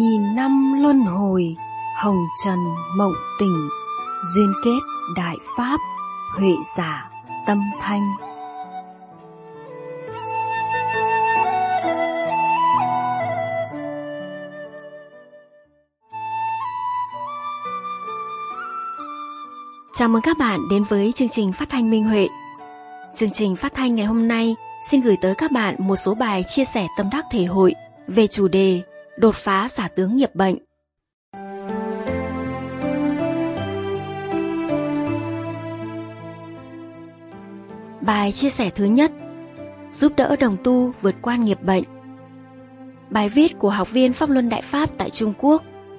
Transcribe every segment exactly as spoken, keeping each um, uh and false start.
Nghìn năm luân hồi, hồng trần mộng tình, duyên kết đại pháp, huệ giả tâm thanh. Chào mừng các bạn đến với chương trình phát thanh Minh Huệ. Chương trình phát thanh ngày hôm nay xin gửi tới các bạn một số bài chia sẻ tâm đắc thể hội về chủ đề đột phá giả tướng nghiệp bệnh. Bài chia sẻ thứ nhất: giúp đỡ đồng tu vượt qua nghiệp bệnh. Bài viết của học viên Pháp Luân Đại Pháp tại Trung Quốc.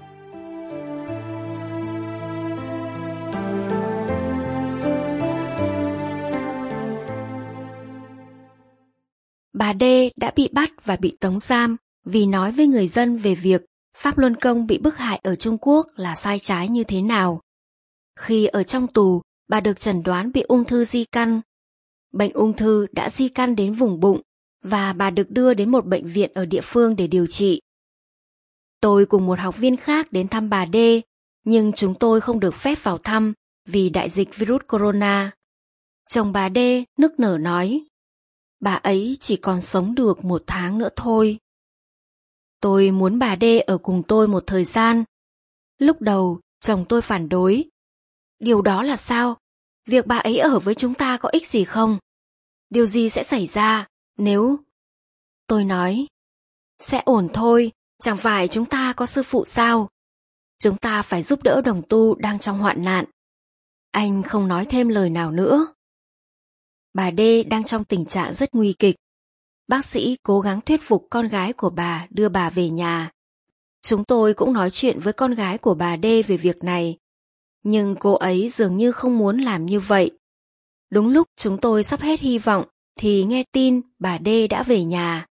Bà D đã bị bắt và bị tống giam vì nói với người dân về việc Pháp Luân Công bị bức hại ở Trung Quốc là sai trái như thế nào. Khi ở trong tù, bà được chẩn đoán bị ung thư di căn. Bệnh ung thư đã di căn đến vùng bụng và bà được đưa đến một bệnh viện ở địa phương để điều trị. Tôi cùng một học viên khác đến thăm bà D, nhưng chúng tôi không được phép vào thăm vì đại dịch virus corona. Chồng bà D nức nở nói, bà ấy chỉ còn sống được một tháng nữa thôi. Tôi muốn bà D ở cùng tôi một thời gian. Lúc đầu, chồng tôi phản đối. Điều đó là sao? Việc bà ấy ở với chúng ta có ích gì không? Điều gì sẽ xảy ra nếu... Tôi nói, sẽ ổn thôi, chẳng phải chúng ta có sư phụ sao? Chúng ta phải giúp đỡ đồng tu đang trong hoạn nạn. Anh không nói thêm lời nào nữa. Bà D đang trong tình trạng rất nguy kịch. Bác sĩ cố gắng thuyết phục con gái của bà đưa bà về nhà. Chúng tôi cũng nói chuyện với con gái của bà D về việc này. Nhưng cô ấy dường như không muốn làm như vậy. Đúng lúc chúng tôi sắp hết hy vọng thì nghe tin bà D đã về nhà.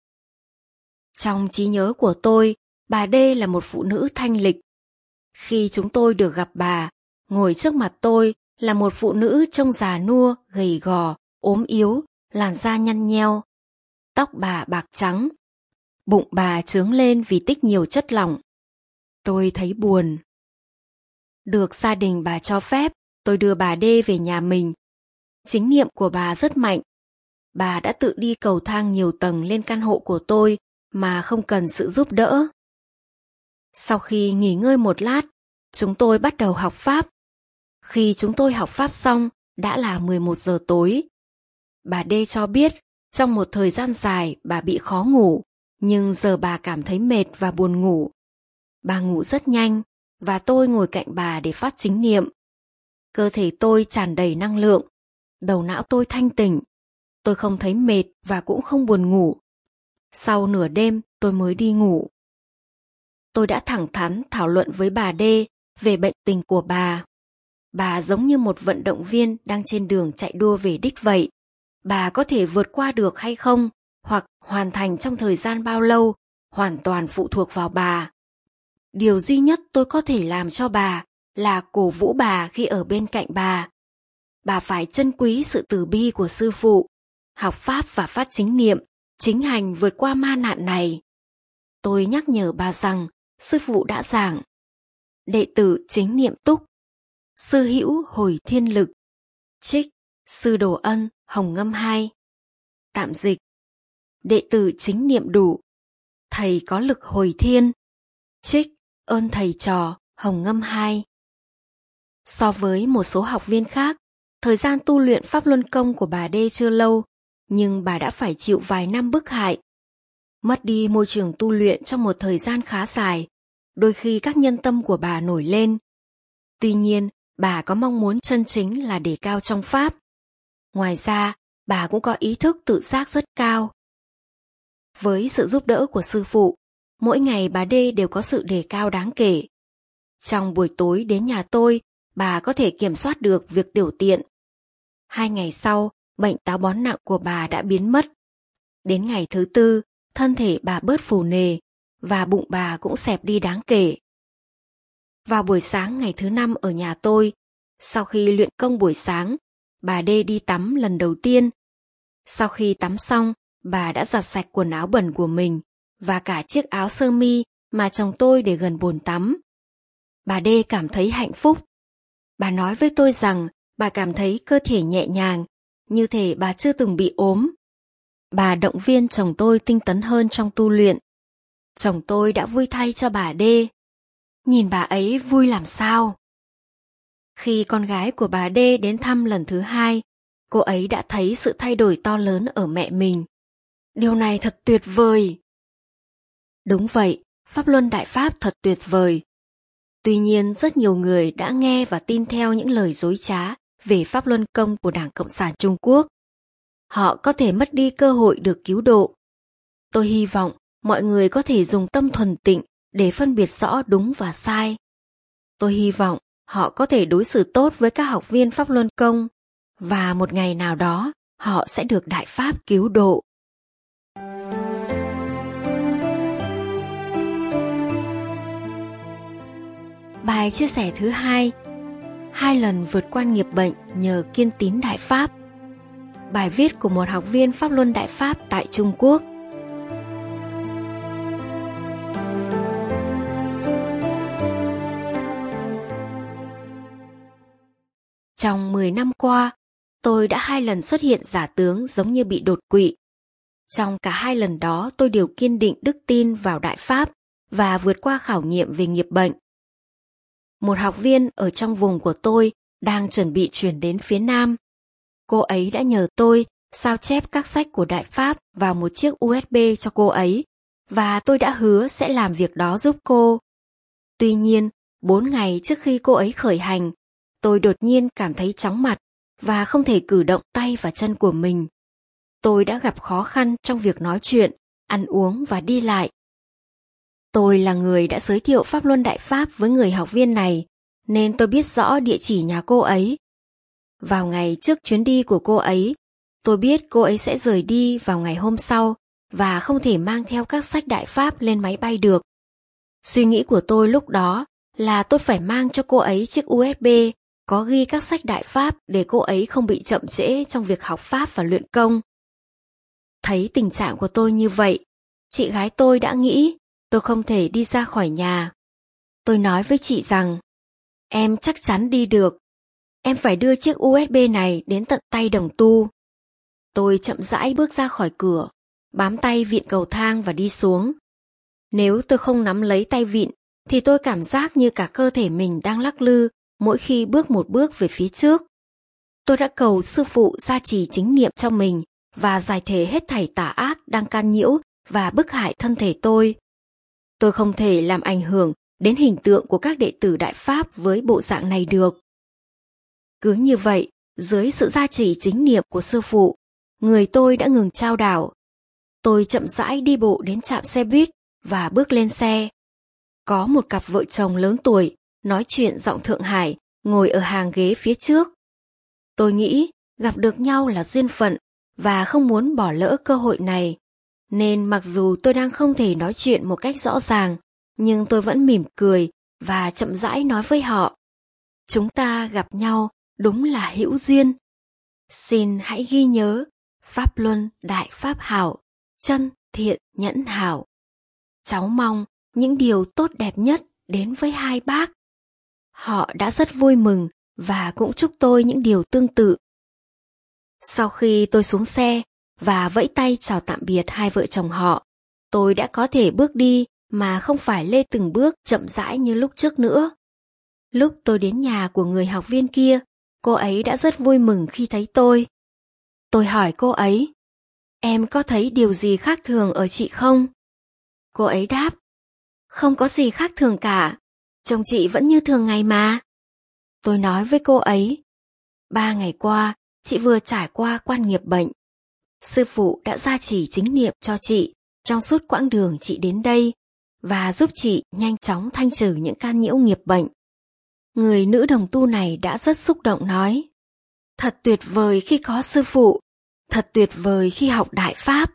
Trong trí nhớ của tôi, bà D là một phụ nữ thanh lịch. Khi chúng tôi được gặp bà, ngồi trước mặt tôi là một phụ nữ trông già nua, gầy gò, ốm yếu, làn da nhăn nheo. Tóc bà bạc trắng. Bụng bà trướng lên vì tích nhiều chất lỏng. Tôi thấy buồn. Được gia đình bà cho phép, tôi đưa bà D về nhà mình. Chính niệm của bà rất mạnh. Bà đã tự đi cầu thang nhiều tầng lên căn hộ của tôi mà không cần sự giúp đỡ. Sau khi nghỉ ngơi một lát, chúng tôi bắt đầu học Pháp. Khi chúng tôi học Pháp xong, đã là mười một giờ tối. Bà D cho biết, trong một thời gian dài bà bị khó ngủ, nhưng giờ bà cảm thấy mệt và buồn ngủ. Bà ngủ rất nhanh, và tôi ngồi cạnh bà để phát chính niệm. Cơ thể tôi tràn đầy năng lượng, đầu não tôi thanh tỉnh. Tôi không thấy mệt và cũng không buồn ngủ. Sau nửa đêm tôi mới đi ngủ. Tôi đã thẳng thắn thảo luận với bà D về bệnh tình của bà. Bà giống như một vận động viên đang trên đường chạy đua về đích vậy. Bà có thể vượt qua được hay không, hoặc hoàn thành trong thời gian bao lâu, hoàn toàn phụ thuộc vào bà. Điều duy nhất tôi có thể làm cho bà là cổ vũ bà khi ở bên cạnh bà. Bà phải trân quý sự từ bi của sư phụ, học Pháp và phát chính niệm, chính hành vượt qua ma nạn này. Tôi nhắc nhở bà rằng sư phụ đã giảng, đệ tử chính niệm túc, sư hữu hồi thiên lực. Trích Sư Đồ Ân Hồng Ngâm hai. Tạm dịch: đệ tử chính niệm đủ, thầy có lực hồi thiên. Trích Ơn thầy trò Hồng Ngâm hai. So với một số học viên khác, thời gian tu luyện Pháp Luân Công của bà D chưa lâu, nhưng bà đã phải chịu vài năm bức hại. Mất đi môi trường tu luyện trong một thời gian khá dài, đôi khi các nhân tâm của bà nổi lên. Tuy nhiên, bà có mong muốn chân chính là đề cao trong Pháp. Ngoài ra, bà cũng có ý thức tự giác rất cao. Với sự giúp đỡ của sư phụ, mỗi ngày bà D đều có sự đề cao đáng kể. Trong buổi tối đến nhà tôi, bà có thể kiểm soát được việc tiểu tiện. Hai ngày sau, bệnh táo bón nặng của bà đã biến mất. Đến ngày thứ tư, thân thể bà bớt phù nề, và bụng bà cũng xẹp đi đáng kể. Vào buổi sáng ngày thứ năm ở nhà tôi, sau khi luyện công buổi sáng, bà D đi tắm lần đầu tiên. Sau khi tắm xong, bà đã giặt sạch quần áo bẩn của mình và cả chiếc áo sơ mi mà chồng tôi để gần bồn tắm. Bà D cảm thấy hạnh phúc. Bà nói với tôi rằng bà cảm thấy cơ thể nhẹ nhàng, như thể bà chưa từng bị ốm. Bà động viên chồng tôi tinh tấn hơn trong tu luyện. Chồng tôi đã vui thay cho bà D. Nhìn bà ấy vui làm sao. Khi con gái của bà D đến thăm lần thứ hai, cô ấy đã thấy sự thay đổi to lớn ở mẹ mình. Điều này thật tuyệt vời. Đúng vậy, Pháp Luân Đại Pháp thật tuyệt vời. Tuy nhiên, rất nhiều người đã nghe và tin theo những lời dối trá về Pháp Luân Công của Đảng Cộng sản Trung Quốc. Họ có thể mất đi cơ hội được cứu độ. Tôi hy vọng mọi người có thể dùng tâm thuần tịnh để phân biệt rõ đúng và sai. Tôi hy vọng họ có thể đối xử tốt với các học viên Pháp Luân Công, và một ngày nào đó họ sẽ được Đại Pháp cứu độ. Bài chia sẻ thứ hai: hai lần vượt qua nghiệp bệnh nhờ kiên tín Đại Pháp. Bài viết của một học viên Pháp Luân Đại Pháp tại Trung Quốc. Trong mười năm qua, tôi đã hai lần xuất hiện giả tướng giống như bị đột quỵ. Trong cả hai lần đó, tôi đều kiên định đức tin vào Đại Pháp và vượt qua khảo nghiệm về nghiệp bệnh. Một học viên ở trong vùng của tôi đang chuẩn bị chuyển đến phía Nam. Cô ấy đã nhờ tôi sao chép các sách của Đại Pháp vào một chiếc u ét bê cho cô ấy, và tôi đã hứa sẽ làm việc đó giúp cô. Tuy nhiên, bốn ngày trước khi cô ấy khởi hành, tôi đột nhiên cảm thấy chóng mặt và không thể cử động tay và chân của mình. Tôi đã gặp khó khăn trong việc nói chuyện, ăn uống và đi lại. Tôi là người đã giới thiệu Pháp Luân Đại Pháp với người học viên này, nên tôi biết rõ địa chỉ nhà cô ấy. Vào ngày trước chuyến đi của cô ấy, tôi biết cô ấy sẽ rời đi vào ngày hôm sau và không thể mang theo các sách Đại Pháp lên máy bay được. Suy nghĩ của tôi lúc đó là tôi phải mang cho cô ấy chiếc u ét bê có ghi các sách Đại Pháp để cô ấy không bị chậm trễ trong việc học Pháp và luyện công. Thấy tình trạng của tôi như vậy, chị gái tôi đã nghĩ tôi không thể đi ra khỏi nhà. Tôi nói với chị rằng, em chắc chắn đi được. Em phải đưa chiếc u ét bê này đến tận tay đồng tu. Tôi chậm rãi bước ra khỏi cửa, bám tay vịn cầu thang và đi xuống. Nếu tôi không nắm lấy tay vịn, thì tôi cảm giác như cả cơ thể mình đang lắc lư mỗi khi bước một bước về phía trước. Tôi đã cầu sư phụ gia trì chính niệm cho mình và giải thể hết thảy tà ác đang can nhiễu và bức hại thân thể tôi. Tôi không thể làm ảnh hưởng đến hình tượng của các đệ tử Đại Pháp với bộ dạng này được. Cứ như vậy, dưới sự gia trì chính niệm của sư phụ, người tôi đã ngừng chao đảo. Tôi chậm rãi đi bộ đến trạm xe buýt và bước lên xe. Có một cặp vợ chồng lớn tuổi, nói chuyện giọng Thượng Hải, ngồi ở hàng ghế phía trước. Tôi nghĩ gặp được nhau là duyên phận và không muốn bỏ lỡ cơ hội này. Nên mặc dù tôi đang không thể nói chuyện một cách rõ ràng, nhưng tôi vẫn mỉm cười và chậm rãi nói với họ. Chúng ta gặp nhau đúng là hữu duyên. Xin hãy ghi nhớ, Pháp Luân Đại Pháp hảo, chân thiện nhẫn hảo. Cháu mong những điều tốt đẹp nhất đến với hai bác. Họ đã rất vui mừng và cũng chúc tôi những điều tương tự. Sau khi tôi xuống xe và vẫy tay chào tạm biệt hai vợ chồng họ, tôi đã có thể bước đi mà không phải lê từng bước chậm rãi như lúc trước nữa. Lúc tôi đến nhà của người học viên kia, cô ấy đã rất vui mừng khi thấy tôi. Tôi hỏi cô ấy, em có thấy điều gì khác thường ở chị không? Cô ấy đáp, không có gì khác thường cả, chồng chị vẫn như thường ngày mà. Tôi nói với cô ấy, ba ngày qua, chị vừa trải qua quan nghiệp bệnh. Sư phụ đã gia trì chính niệm cho chị trong suốt quãng đường chị đến đây và giúp chị nhanh chóng thanh trừ những can nhiễu nghiệp bệnh. Người nữ đồng tu này đã rất xúc động nói, thật tuyệt vời khi có sư phụ, thật tuyệt vời khi học Đại Pháp.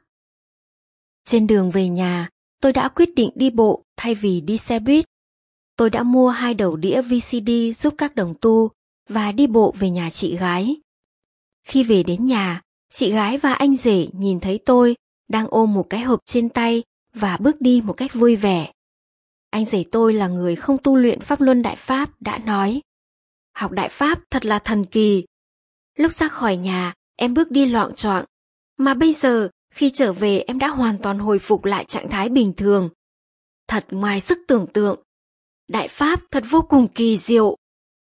Trên đường về nhà, tôi đã quyết định đi bộ thay vì đi xe buýt. Tôi đã mua hai đầu đĩa vê xê đê giúp các đồng tu và đi bộ về nhà chị gái. Khi về đến nhà, chị gái và anh rể nhìn thấy tôi đang ôm một cái hộp trên tay và bước đi một cách vui vẻ. anh rể tôi là người không tu luyện Pháp Luân Đại Pháp đã nói: học Đại Pháp thật là thần kỳ. Lúc ra khỏi nhà, em bước đi loạng choạng, mà bây giờ khi trở về em đã hoàn toàn hồi phục lại trạng thái bình thường. Thật ngoài sức tưởng tượng. Đại Pháp thật vô cùng kỳ diệu.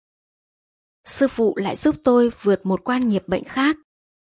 Sư phụ lại giúp tôi vượt một quan nghiệp bệnh khác.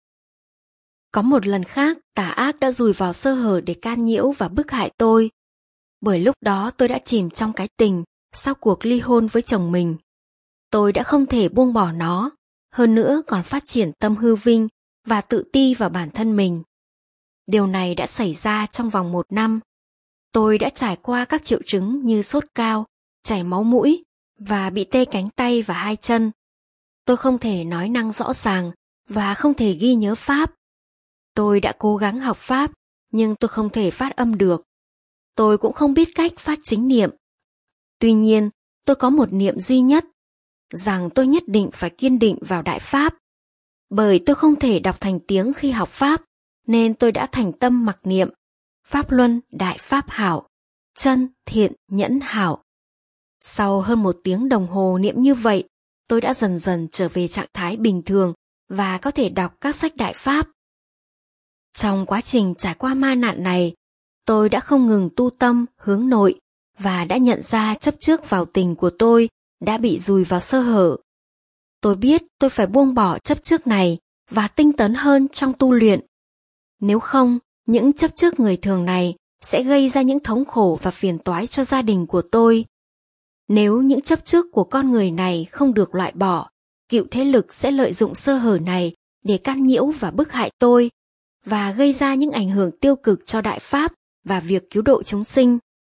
Có một lần khác, tà ác đã dùi vào sơ hở để can nhiễu và bức hại tôi. Bởi lúc đó tôi đã chìm trong cái tình sau cuộc ly hôn với chồng mình. Tôi đã không thể buông bỏ nó, hơn nữa còn phát triển tâm hư vinh và tự ti vào bản thân mình. Điều này đã xảy ra trong vòng một năm. Tôi đã trải qua các triệu chứng như sốt cao, chảy máu mũi và bị tê cánh tay và hai chân. Tôi không thể nói năng rõ ràng và không thể ghi nhớ Pháp. Tôi đã cố gắng học Pháp, nhưng tôi không thể phát âm được. Tôi cũng không biết cách phát chính niệm. Tuy nhiên, tôi có một niệm duy nhất, rằng tôi nhất định phải kiên định vào Đại Pháp. Bởi tôi không thể đọc thành tiếng khi học Pháp, nên tôi đã thành tâm mặc niệm: Pháp Luân Đại Pháp hảo, chân thiện nhẫn hảo. Sau hơn một tiếng đồng hồ niệm như vậy, tôi đã dần dần trở về trạng thái bình thường và có thể đọc các sách Đại Pháp. Trong quá trình trải qua ma nạn này, tôi đã không ngừng tu tâm hướng nội và đã nhận ra chấp trước vào tình của tôi đã bị dùi vào sơ hở. Tôi biết tôi phải buông bỏ chấp trước này và tinh tấn hơn trong tu luyện. Nếu không, những chấp trước người thường này sẽ gây ra những thống khổ và phiền toái cho gia đình của tôi. Nếu những chấp trước của con người này không được loại bỏ, cựu thế lực sẽ lợi dụng sơ hở này để can nhiễu và bức hại tôi, và gây ra những ảnh hưởng tiêu cực cho Đại Pháp và việc cứu độ chúng sinh.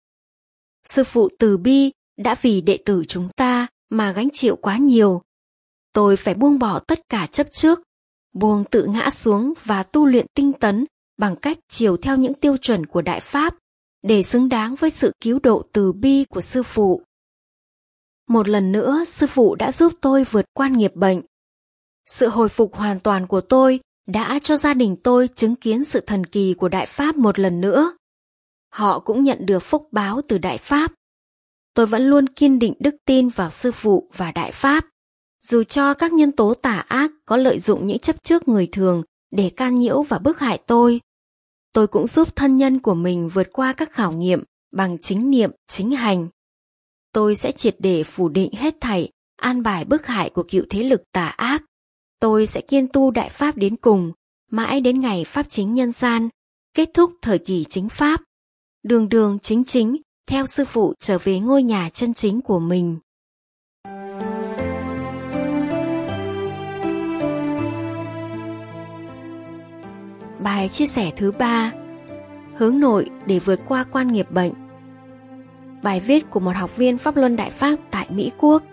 Sư phụ từ bi đã vì đệ tử chúng ta mà gánh chịu quá nhiều. Tôi phải buông bỏ tất cả chấp trước, buông tự ngã xuống và tu luyện tinh tấn bằng cách chiều theo những tiêu chuẩn của Đại Pháp để xứng đáng với sự cứu độ từ bi của sư phụ. Một lần nữa, sư phụ đã giúp tôi vượt qua nghiệp bệnh. Sự hồi phục hoàn toàn của tôi đã cho gia đình tôi chứng kiến sự thần kỳ của Đại Pháp một lần nữa. Họ cũng nhận được phúc báo từ Đại Pháp. Tôi vẫn luôn kiên định đức tin vào sư phụ và Đại Pháp, dù cho các nhân tố tà ác có lợi dụng những chấp trước người thường để can nhiễu và bức hại tôi. Tôi cũng giúp thân nhân của mình vượt qua các khảo nghiệm bằng chính niệm, chính hành. Tôi sẽ triệt để phủ định hết thảy an bài bức hại của cựu thế lực tà ác. Tôi sẽ kiên tu Đại Pháp đến cùng, mãi đến ngày Pháp chính nhân gian, kết thúc thời kỳ chính Pháp, đường đường chính chính, theo sư phụ trở về ngôi nhà chân chính của mình. Bài chia sẻ thứ ba: hướng nội để vượt qua quan nghiệp bệnh. Bài viết của một học viên Pháp Luân Đại Pháp tại Mỹ Quốc.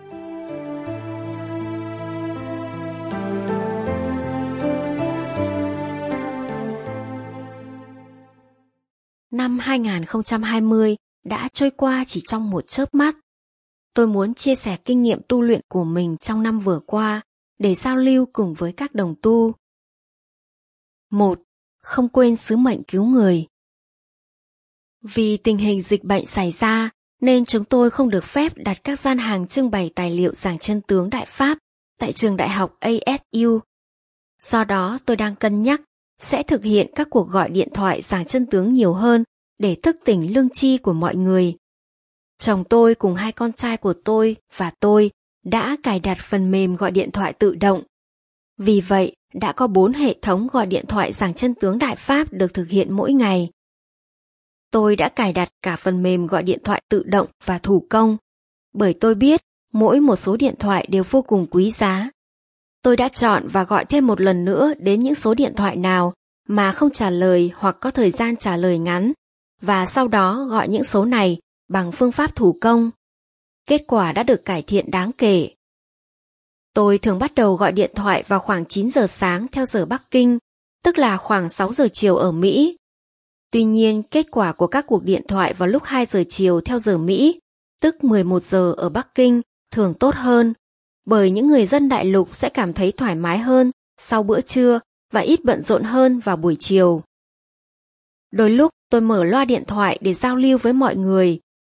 Năm hai nghìn không trăm hai mươi đã trôi qua chỉ trong một chớp mắt. Tôi muốn chia sẻ kinh nghiệm tu luyện của mình trong năm vừa qua để giao lưu cùng với các đồng tu. một. Không quên sứ mệnh cứu người. Vì tình hình dịch bệnh xảy ra, nên chúng tôi không được phép đặt các gian hàng trưng bày tài liệu giảng chân tướng Đại Pháp tại trường đại học A S U. Do đó, tôi đang cân nhắc sẽ thực hiện các cuộc gọi điện thoại giảng chân tướng nhiều hơn để thức tỉnh lương tri của mọi người. Chồng tôi cùng hai con trai của tôi và tôi đã cài đặt phần mềm gọi điện thoại tự động. Vì vậy, đã có bốn hệ thống gọi điện thoại giảng chân tướng Đại Pháp được thực hiện mỗi ngày. Tôi đã cài đặt cả phần mềm gọi điện thoại tự động và thủ công, bởi tôi biết mỗi một số điện thoại đều vô cùng quý giá. Tôi đã chọn và gọi thêm một lần nữa đến những số điện thoại nào mà không trả lời hoặc có thời gian trả lời ngắn, và sau đó gọi những số này bằng phương pháp thủ công. Kết quả đã được cải thiện đáng kể. Tôi thường bắt đầu gọi điện thoại vào khoảng chín giờ sáng theo giờ Bắc Kinh, tức là khoảng sáu giờ chiều ở Mỹ. Tuy nhiên, kết quả của các cuộc điện thoại vào lúc hai giờ chiều theo giờ Mỹ, tức mười một giờ ở Bắc Kinh, thường tốt hơn, bởi những người dân đại lục sẽ cảm thấy thoải mái hơn sau bữa trưa và ít bận rộn hơn vào buổi chiều. Đôi lúc tôi mở loa điện thoại để giao lưu với mọi người.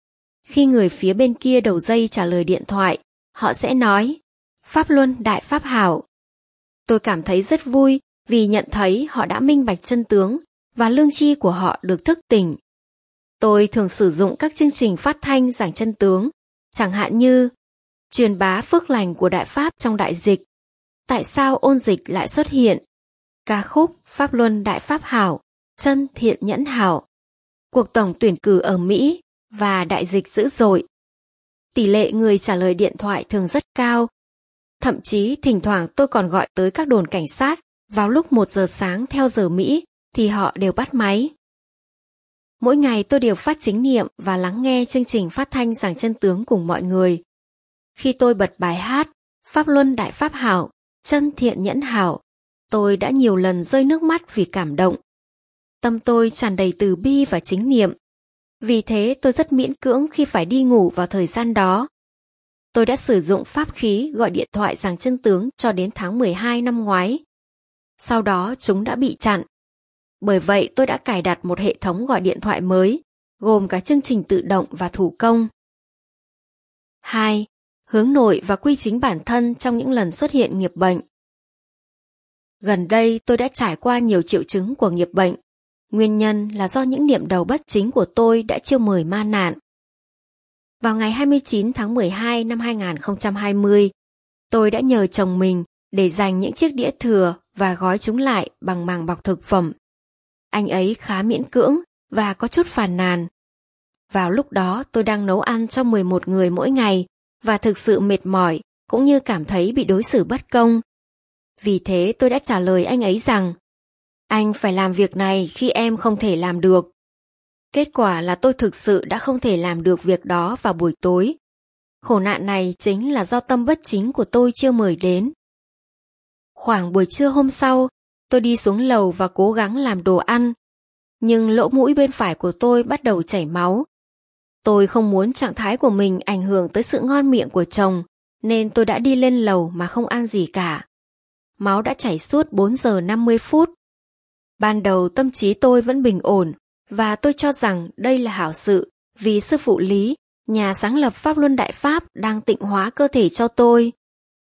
khi người phía bên kia đầu dây trả lời điện thoại, họ sẽ nói Pháp Luân Đại Pháp Hảo. Tôi cảm thấy rất vui vì nhận thấy họ đã minh bạch chân tướng và lương tri của họ được thức tỉnh. Tôi thường sử dụng các chương trình phát thanh giảng chân tướng, chẳng hạn như truyền bá phước lành của Đại Pháp trong đại dịch, tại sao ôn dịch lại xuất hiện, ca khúc Pháp Luân Đại Pháp Hảo, chân thiện nhẫn hảo, cuộc tổng tuyển cử ở Mỹ và đại dịch dữ dội. Tỷ lệ người trả lời điện thoại thường rất cao. Thậm chí thỉnh thoảng tôi còn gọi tới các đồn cảnh sát vào lúc một giờ sáng theo giờ Mỹ thì họ đều bắt máy. Mỗi ngày tôi đều phát chính niệm và lắng nghe chương trình phát thanh giảng chân tướng cùng mọi người. Khi tôi bật bài hát Pháp Luân Đại Pháp Hảo, chân thiện nhẫn hảo, tôi đã nhiều lần rơi nước mắt vì cảm động. Tâm tôi tràn đầy từ bi và chính niệm. Vì thế tôi rất miễn cưỡng khi phải đi ngủ vào thời gian đó. Tôi đã sử dụng pháp khí gọi điện thoại giảng chân tướng cho đến tháng mười hai năm ngoái. Sau đó chúng đã bị chặn. Bởi vậy tôi đã cài đặt một hệ thống gọi điện thoại mới, gồm cả chương trình tự động và thủ công. hai. Hướng nội và quy chính bản thân trong những lần xuất hiện nghiệp bệnh. Gần đây tôi đã trải qua nhiều triệu chứng của nghiệp bệnh. Nguyên nhân là do những niệm đầu bất chính của tôi đã chiêu mời ma nạn. Vào ngày hai mươi chín tháng mười hai năm hai nghìn không trăm hai mươi, tôi đã nhờ chồng mình để dành những chiếc đĩa thừa và gói chúng lại bằng màng bọc thực phẩm. Anh ấy khá miễn cưỡng và có chút phàn nàn. Vào lúc đó tôi đang nấu ăn cho mười một người mỗi ngày và thực sự mệt mỏi cũng như cảm thấy bị đối xử bất công. Vì thế tôi đã trả lời anh ấy rằng anh phải làm việc này khi em không thể làm được. Kết quả là tôi thực sự đã không thể làm được việc đó vào buổi tối. Khổ nạn này chính là do tâm bất chính của tôi chưa mời đến. Khoảng buổi trưa hôm sau, tôi đi xuống lầu và cố gắng làm đồ ăn. Nhưng lỗ mũi bên phải của tôi bắt đầu chảy máu. Tôi không muốn trạng thái của mình ảnh hưởng tới sự ngon miệng của chồng, nên tôi đã đi lên lầu mà không ăn gì cả. Máu đã chảy suốt bốn giờ năm mươi phút. Ban đầu tâm trí tôi vẫn bình ổn, và tôi cho rằng đây là hảo sự vì sư phụ Lý, nhà sáng lập Pháp Luân Đại Pháp, đang tịnh hóa cơ thể cho tôi.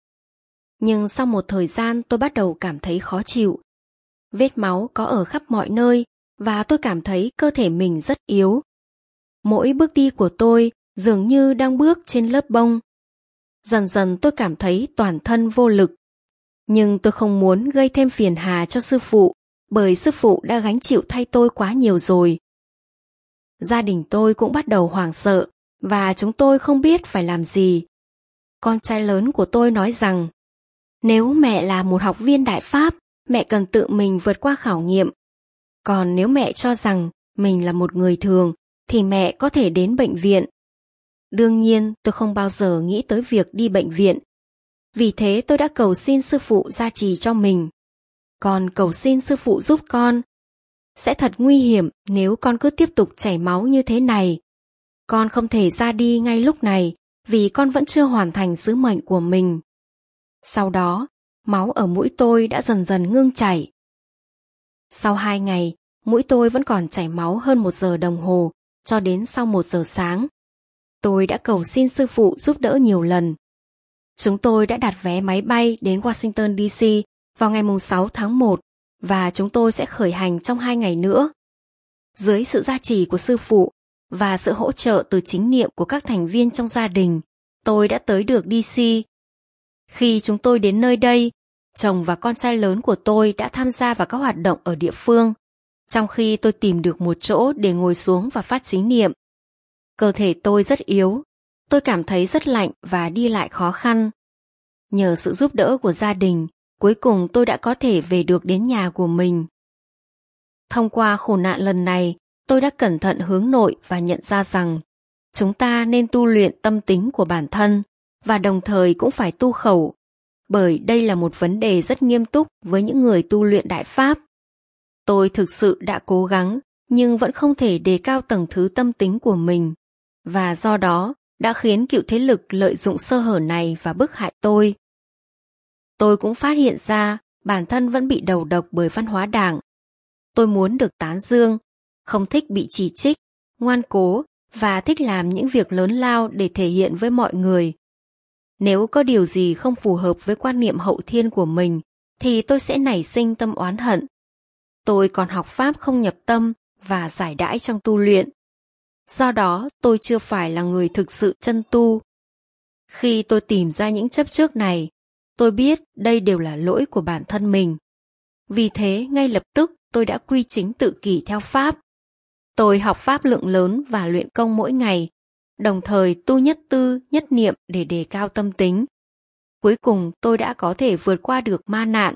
Nhưng sau một thời gian tôi bắt đầu cảm thấy khó chịu. Vết máu có ở khắp mọi nơi và tôi cảm thấy cơ thể mình rất yếu. Mỗi bước đi của tôi dường như đang bước trên lớp bông. Dần dần tôi cảm thấy toàn thân vô lực. Nhưng tôi không muốn gây thêm phiền hà cho sư phụ, bởi sư phụ đã gánh chịu thay tôi quá nhiều rồi. Gia đình tôi cũng bắt đầu hoảng sợ và chúng tôi không biết phải làm gì. Con trai lớn của tôi nói rằng nếu mẹ là một học viên Đại Pháp, mẹ cần tự mình vượt qua khảo nghiệm. Còn nếu mẹ cho rằng mình là một người thường thì mẹ có thể đến bệnh viện. Đương nhiên tôi không bao giờ nghĩ tới việc đi bệnh viện. Vì thế tôi đã cầu xin sư phụ gia trì cho mình. Còn cầu xin sư phụ giúp con. Sẽ thật nguy hiểm nếu con cứ tiếp tục chảy máu như thế này. Con không thể ra đi ngay lúc này vì con vẫn chưa hoàn thành sứ mệnh của mình. Sau đó, máu ở mũi tôi đã dần dần ngưng chảy. Sau hai ngày, mũi tôi vẫn còn chảy máu hơn một giờ đồng hồ, cho đến sau một giờ sáng. Tôi đã cầu xin sư phụ giúp đỡ nhiều lần. Chúng tôi đã đặt vé máy bay đến Washington D C vào ngày sáu tháng một và chúng tôi sẽ khởi hành trong hai ngày nữa. Dưới sự gia trì của sư phụ và sự hỗ trợ từ chính niệm của các thành viên trong gia đình, tôi đã tới được D C. Khi chúng tôi đến nơi đây, chồng và con trai lớn của tôi đã tham gia vào các hoạt động ở địa phương, trong khi tôi tìm được một chỗ để ngồi xuống và phát chính niệm. Cơ thể tôi rất yếu, tôi cảm thấy rất lạnh và đi lại khó khăn. Nhờ sự giúp đỡ của gia đình, cuối cùng tôi đã có thể về được đến nhà của mình. Thông qua khổ nạn lần này, tôi đã cẩn thận hướng nội và nhận ra rằng chúng ta nên tu luyện tâm tính của bản thân và đồng thời cũng phải tu khẩu, bởi đây là một vấn đề rất nghiêm túc với những người tu luyện Đại Pháp. Tôi thực sự đã cố gắng nhưng vẫn không thể đề cao tầng thứ tâm tính của mình, và do đó đã khiến cựu thế lực lợi dụng sơ hở này và bức hại tôi. Tôi cũng phát hiện ra bản thân vẫn bị đầu độc bởi văn hóa Đảng. Tôi muốn được tán dương, không thích bị chỉ trích, ngoan cố và thích làm những việc lớn lao để thể hiện với mọi người. Nếu có điều gì không phù hợp với quan niệm hậu thiên của mình, thì tôi sẽ nảy sinh tâm oán hận. Tôi còn học pháp không nhập tâm và giải đãi trong tu luyện. Do đó, tôi chưa phải là người thực sự chân tu. Khi tôi tìm ra những chấp trước này, tôi biết đây đều là lỗi của bản thân mình. Vì thế, ngay lập tức tôi đã quy chính tự kỷ theo pháp. Tôi học pháp lượng lớn và luyện công mỗi ngày, đồng thời tu nhất tư, nhất niệm để đề cao tâm tính. Cuối cùng tôi đã có thể vượt qua được ma nạn.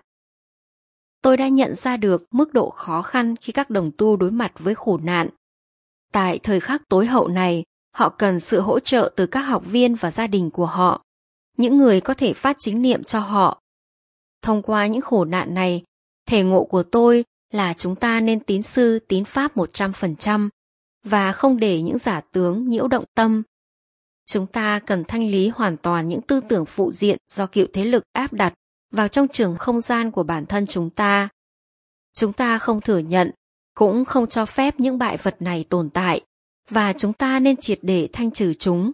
Tôi đã nhận ra được mức độ khó khăn khi các đồng tu đối mặt với khổ nạn. Tại thời khắc tối hậu này, họ cần sự hỗ trợ từ các học viên và gia đình của họ, những người có thể phát chính niệm cho họ. Thông qua những khổ nạn này, thể ngộ của tôi là chúng ta nên tín sư tín pháp một trăm phần trăm và không để những giả tướng nhiễu động tâm. Chúng ta cần thanh lý hoàn toàn những tư tưởng phụ diện do cựu thế lực áp đặt vào trong trường không gian của bản thân chúng ta. Chúng ta không thừa nhận, cũng không cho phép những bại vật này tồn tại, và chúng ta nên triệt để thanh trừ chúng.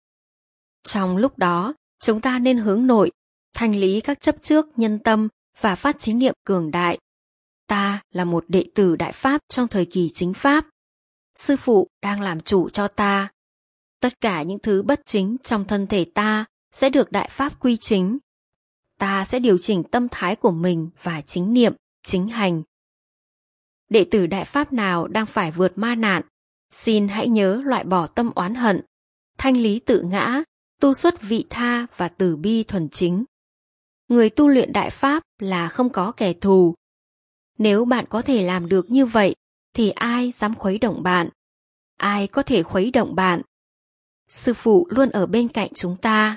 Trong lúc đó, chúng ta nên hướng nội, thanh lý các chấp trước nhân tâm và phát chính niệm cường đại. Ta là một đệ tử Đại Pháp trong thời kỳ chính Pháp. Sư phụ đang làm chủ cho ta. Tất cả những thứ bất chính trong thân thể ta sẽ được Đại Pháp quy chính. Ta sẽ điều chỉnh tâm thái của mình và chính niệm, chính hành. Đệ tử Đại Pháp nào đang phải vượt ma nạn, xin hãy nhớ loại bỏ tâm oán hận, thanh lý tự ngã, tu xuất vị tha và từ bi thuần chính. Người tu luyện Đại Pháp là không có kẻ thù. Nếu bạn có thể làm được như vậy, thì ai dám khuấy động bạn? Ai có thể khuấy động bạn? Sư phụ luôn ở bên cạnh chúng ta.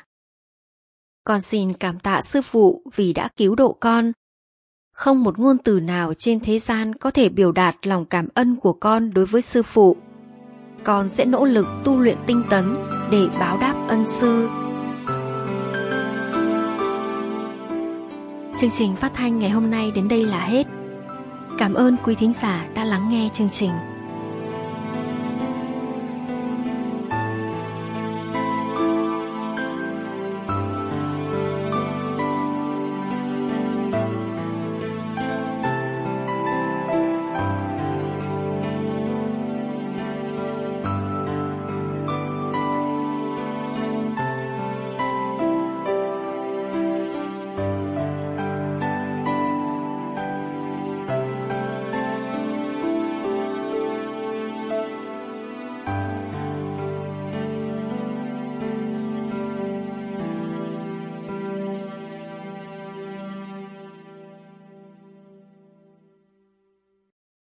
Con xin cảm tạ sư phụ vì đã cứu độ con. Không một ngôn từ nào trên thế gian có thể biểu đạt lòng cảm ơn của con đối với sư phụ. Con sẽ nỗ lực tu luyện tinh tấn để báo đáp ân sư. Chương trình phát thanh ngày hôm nay đến đây là hết. Cảm ơn quý thính giả đã lắng nghe chương trình.